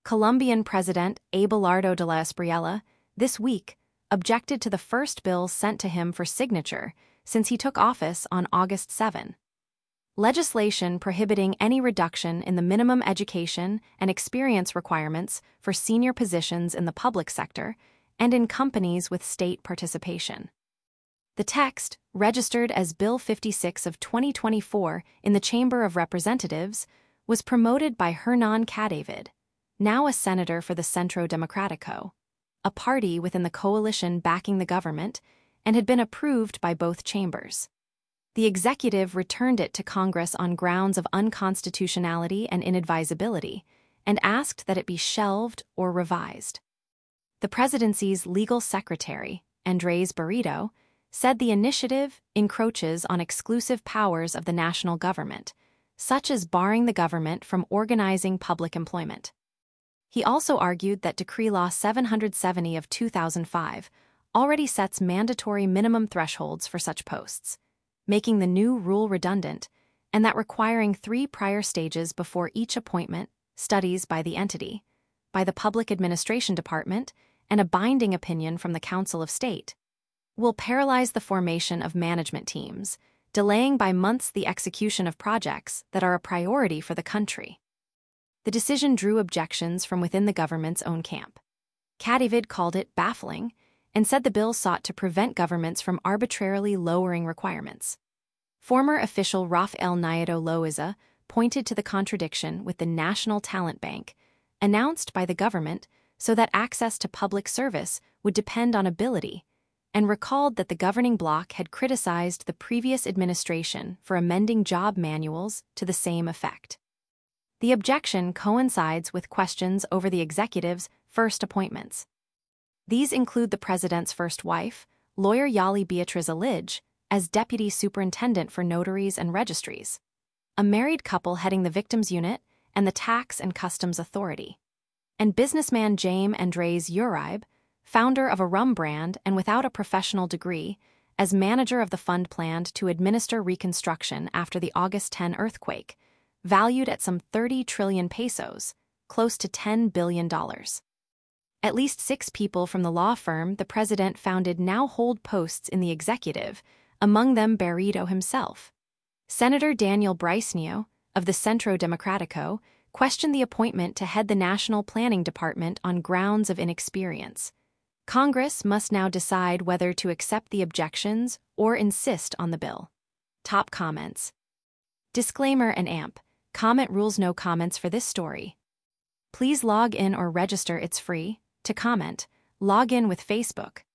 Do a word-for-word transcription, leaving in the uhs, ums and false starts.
Colombian President Abelardo de la Espriella, this week, objected to the first bill sent to him for signature since he took office on August seventh. Legislation prohibiting any reduction in the minimum education and experience requirements for senior positions in the public sector and in companies with state participation. The text, registered as Bill fifty-six of twenty twenty-four in the Chamber of Representatives, was promoted by Hernan Cadavid, now a senator for the Centro Democrático, a party within the coalition backing the government, and had been approved by both chambers. The executive returned it to Congress on grounds of unconstitutionality and inadvisability, and asked that it be shelved or revised. The presidency's legal secretary, Andrés Barreto, said the initiative encroaches on exclusive powers of the national government, such as barring the government from organizing public employment. He also argued that Decree Law seven hundred seventy of two thousand five already sets mandatory minimum thresholds for such posts, making the new rule redundant, and that requiring three prior stages before each appointment, studies by the entity, by the Public Administration Department, and a binding opinion from the Council of State, will paralyze the formation of management teams, delaying by months the execution of projects that are a priority for the country. The decision drew objections from within the government's own camp. Cadavid called it baffling and said the bill sought to prevent governments from arbitrarily lowering requirements. Former official Rafael Nieto Loaiza pointed to the contradiction with the National Talent Bank, announced by the government so that access to public service would depend on ability, and recalled that the governing bloc had criticized the previous administration for amending job manuals to the same effect. The objection coincides with questions over the executive's first appointments. These include the president's first wife, lawyer Yali Beatriz Alige, as deputy superintendent for notaries and registries, a married couple heading the victims unit and the tax and customs authority, and businessman Jaime Andrés Uribe, founder of a rum brand and without a professional degree, as manager of the fund planned to administer reconstruction after the August tenth earthquake, valued at some thirty trillion pesos, close to ten billion dollars. At least six people from the law firm the president founded now hold posts in the executive, among them Barreto himself. Senator Daniel Briceño, of the Centro Democrático, questioned the appointment to head the National Planning Department on grounds of inexperience. Congress must now decide whether to accept the objections or insist on the bill. Top comments. Disclaimer and A M P. Comment rules. No comments for this story. Please log in or register. It's free. To comment, log in with Facebook.